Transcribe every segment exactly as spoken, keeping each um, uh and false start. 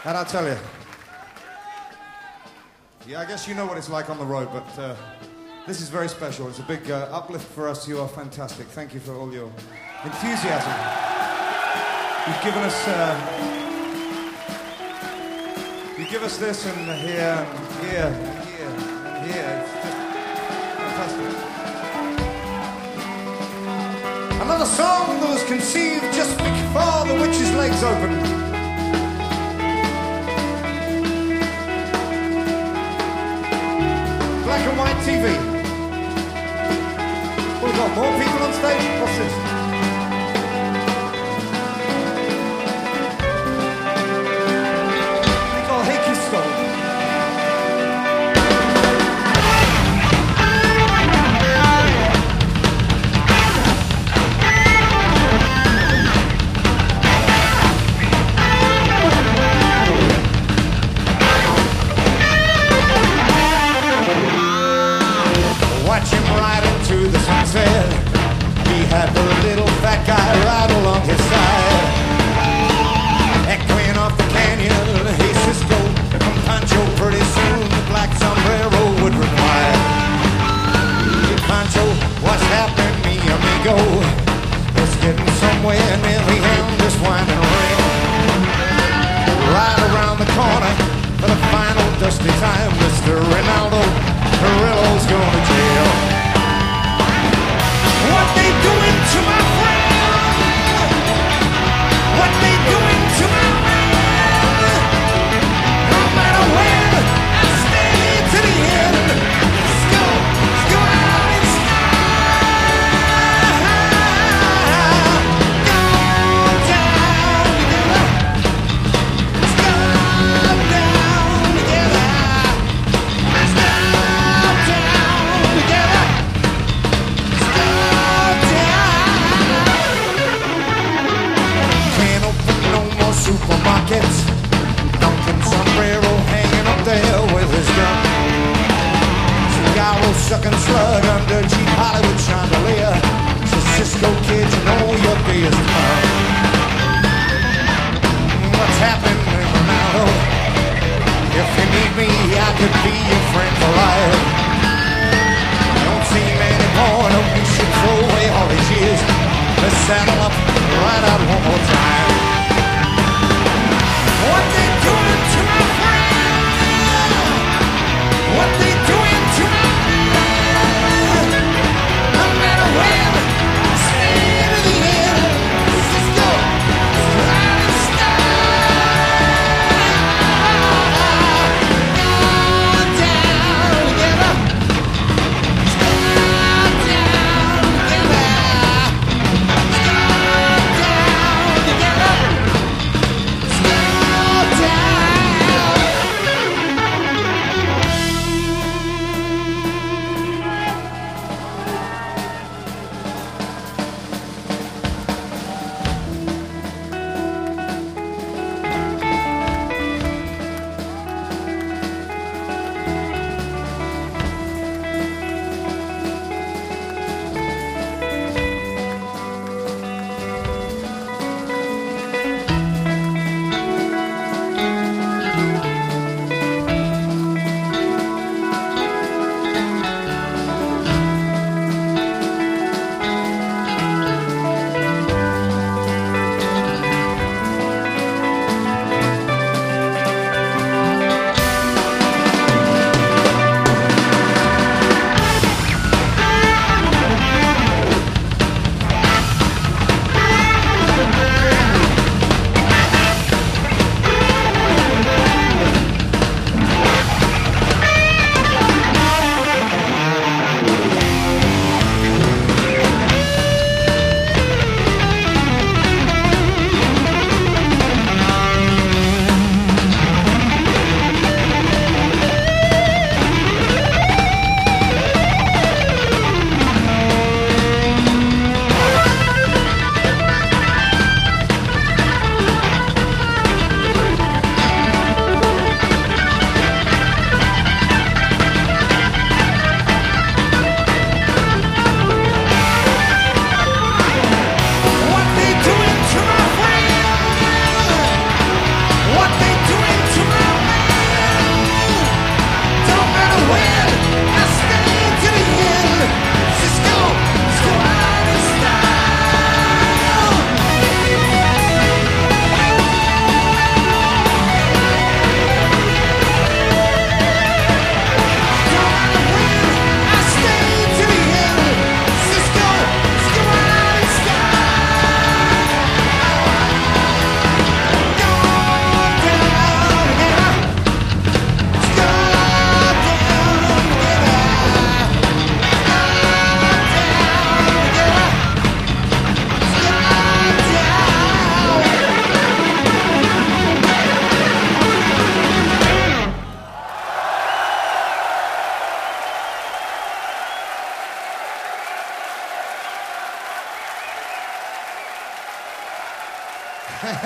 And I tell you, yeah, I guess you know what it's like on the road, but uh, this is very special. It's a big uh, uplift for us. You are fantastic. Thank you for all your enthusiasm. You've given us, uh, you give us this and here and here and here and here. It's just fantastic. Another song that was conceived just before the witch's legs opened. Black and white T V. We've got more people on stage. What's this? We call Hickey Skull. Watch him ride into the sunset. He had the little fat guy right along his side. Echoing off the canyon, hey Cisco, come Pancho, pretty soon the black sombrero would reply. Hey Pancho, what's happening, mi amigo? It's getting somewhere near the end, this winding ring. Right around the corner for the final dusty time, Mister Ronaldo Carrillo's going to jail. What they doing to my friend? What they doing to my man? No matter when, I stay to the end. Let's go, let's go out in style. Go down together. Let's go down together. Let's go down together. Can't open no more supermarkets. Duncan sombrero hanging up there with his gun. Cigarro sucking slug under cheap Hollywood chandelier. So Cisco kid, you know your day is done. What's happening, Ronaldo? If you need me, I could be your friend for life. Don't seem anymore, no, we should throw away all these years. Let's saddle up, ride out one more time. What they doing to my friend? What they doing to my man? No matter when, stay to the end. Let's go, ride in style. Go down.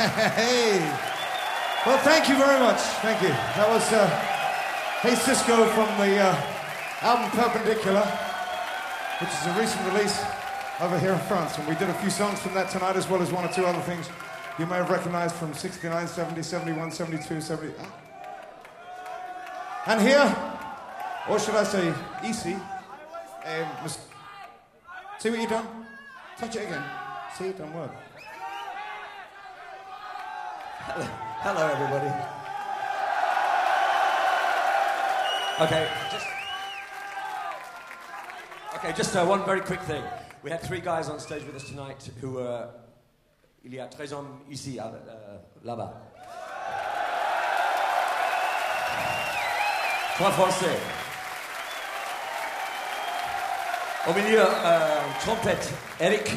Hey. Well, thank you very much. Thank you. That was uh, Hey Cisco from the uh, album Perpendicular, which is a recent release over here in France. And we did a few songs from that tonight, as well as one or two other things you may have recognized from sixty-nine, seventy, seventy-one, seventy-two, seventy. Ah. And here, or should I say, E C. Um, see what you done? Touch it again. See, it don't work. Hello, hello everybody. Okay, just okay. Just uh, one very quick thing. We had three guys on stage with us tonight who were. Il y a treize hommes ici, uh, là-bas. Trois Français. Au milieu, euh, trompette, Eric.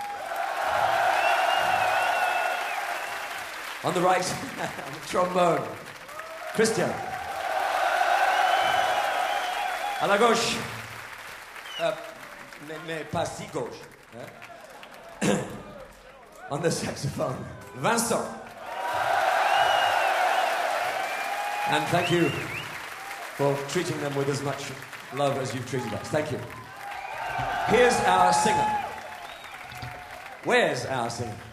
On the right, trombone, Christian. À la gauche, euh, mais, mais pas si gauche. Hein? On the saxophone, Vincent. And thank you for treating them with as much love as you've treated us. Thank you. Here's our singer. Where's our singer?